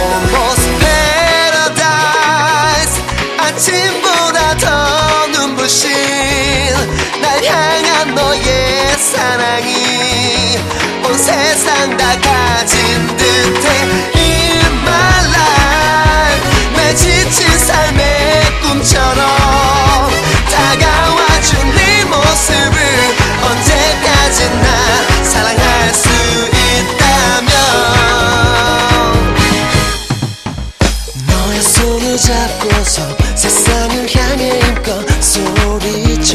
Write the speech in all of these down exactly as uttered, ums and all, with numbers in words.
Almost paradise. 아침보다 더 눈부신 날 향한 너의 사랑이 온 세상 다 가진 듯해. In my life 내 지친 삶의 꿈처럼 다가와준 네 모습을 언제까지나 사랑할 수 있다면 너의 손을 잡고서 세상을 향해 힘껏 소리쳐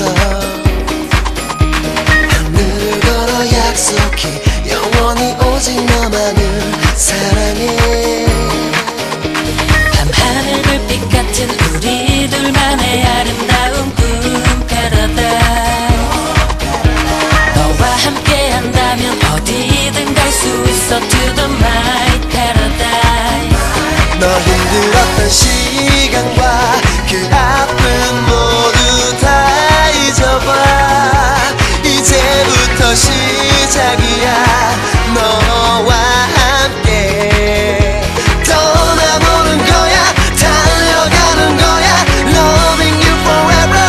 하늘을 걸어 약속해 영원히 오직 너만을 사랑해. 밤하늘 불빛 같은 우리 둘만의 아름다운 꿈 paradise. 너와 함께 한다면 어디든 갈 수 있어 to the my paradise. 너 힘들었던 시간과 그 아픔 모두 다 잊어봐. 이제부터 시작이야 너와 함께. 떠나보는 거야 달려가는 거야 Loving you forever.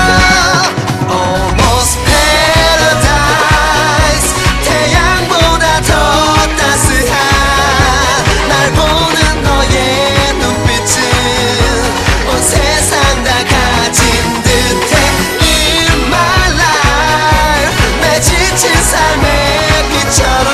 Almost paradise. 태양보다 더 따스한 날 보는 너의 눈빛은 온 세상 다 가진 듯해. In my life 내 지친 삶의 빛처럼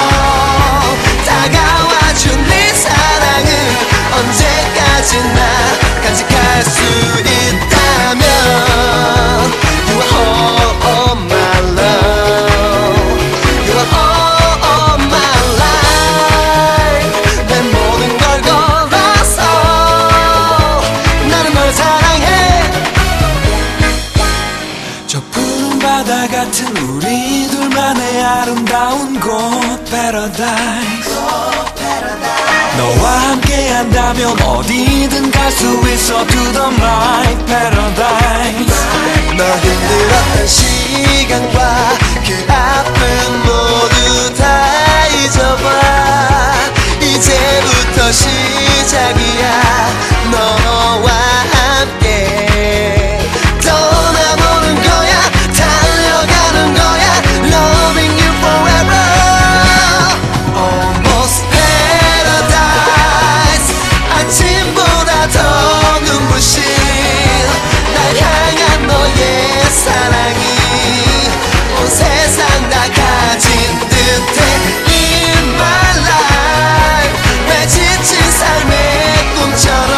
다가와준 네 사랑은 언제까지나 간직할 수 있다면 You are all of my love. You are all of my life. 내 모든 걸 걸어서 나는 널 사랑해. 저 푸른 바다 같은 우리 둘만의 아름다운 곳 paradise. 너와 함께 한다면 어디든 갈 수 있어 to the my paradise. 너 힘들었던 시간과 그 아픔 모두 다 잊어봐. 이제부터 시작이야 너와 함께. 떠나보는 거야 달려가는 거야 Loving you forever. Almost paradise. 아침보다 더 눈부신 날 향한 너의 사랑이 온 세상 다 가진 듯해. In my life 내 지친 삶의 꿈처럼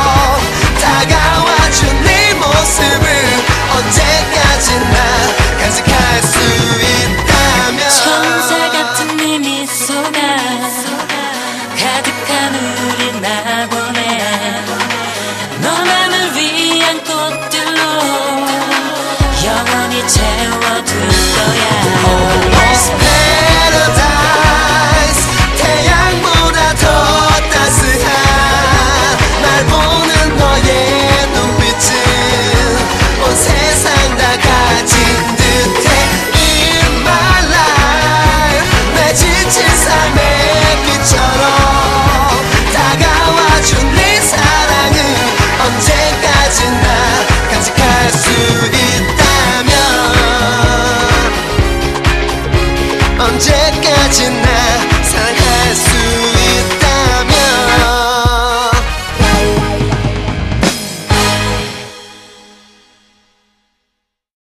다가와준 네 모습을 언제까지나 간직할 수 있다면 천사 같은 네 미소가 가득한 우리 낙원에 너만을 위한 꽃들로 영원히 채워둘 거야. Almost paradise. 태양보다 더 따스한 날 보는 너의 눈빛은 온 세상 다 가진 듯해. In my life 내 지친 삶의 빛처럼 다가와준 네 사랑은 언제까지나 간직할 수 있다면 언제까지나